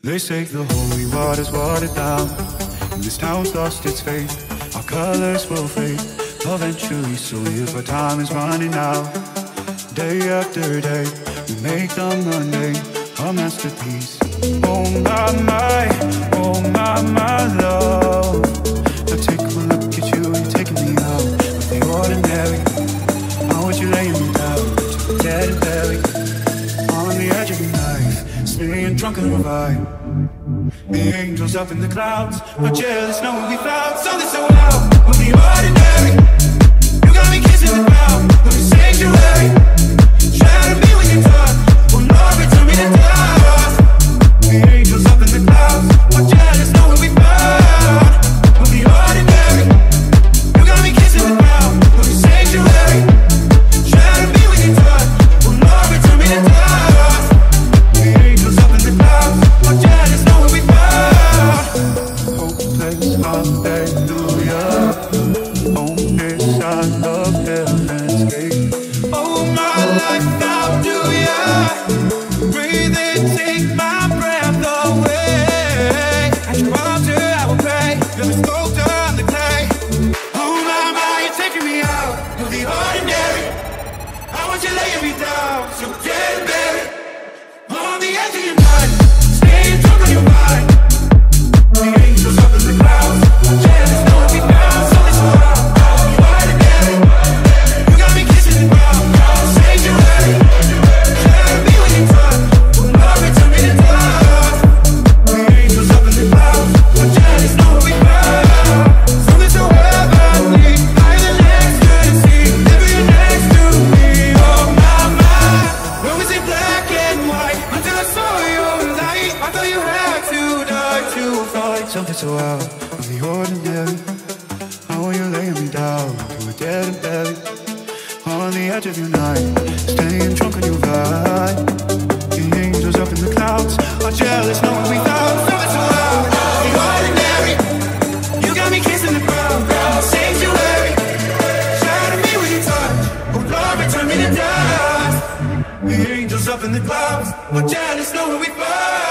They say the holy water's watered down, and this town's lost its faith. Our colors will fade eventually, so if our time is running out, day after day, we make the mundane a masterpiece. Oh my love. Now take a look at you, you're taking me out of the ordinary. How would you lay me down to a dead and buried on the edge of your knife, staying drunk and revive. The angels up in the clouds are jealous knowing we found something so loud of the ordinary. You got me kissing the ground of the sanctuary. Shadow me when you touch, oh Lord, return me to dust. The angels up in the clouds are jealous knowing we found of the ordinary. You got me kissing the ground of the sanctuary. Shadow me when you touch, oh Lord, return me to dust. The angels up in the clouds are jealous knowing we found. Hopeless hallelujah. Oh, this I love heaven's gate. Oh, my life, how do ya breathe and take my breath away? At your altar I will pray. You're the sculptor, I'm the clay. Oh my, you're taking me out of the ordinary. I want you laying me down, so dead and buried on the edge of your mind, staying drunk on your mind. The angels up in the clouds, jealous knowing we found something so loud. The ordinary, you got me kissing the ground, sanctuary. Shadow me when you touch, oh Lord, return me to dust. The angels up in the clouds, jealous knowing we found something so heavenly, higher than ecstasy. Never you're next to me, oh my. When was it black and white until I saw your light? I thought you had to die to fight something so out of the ordinary. How are you laying me down to a dead and buried on the edge of your night, staying drunk on your vibe. The angels up in the clouds are jealous knowing we found something so out of the ordinary. You got me kissing the ground, sanctuary. Shadow me when you touch, oh Lord, return me to dust. The angels up in the clouds are jealous knowing we found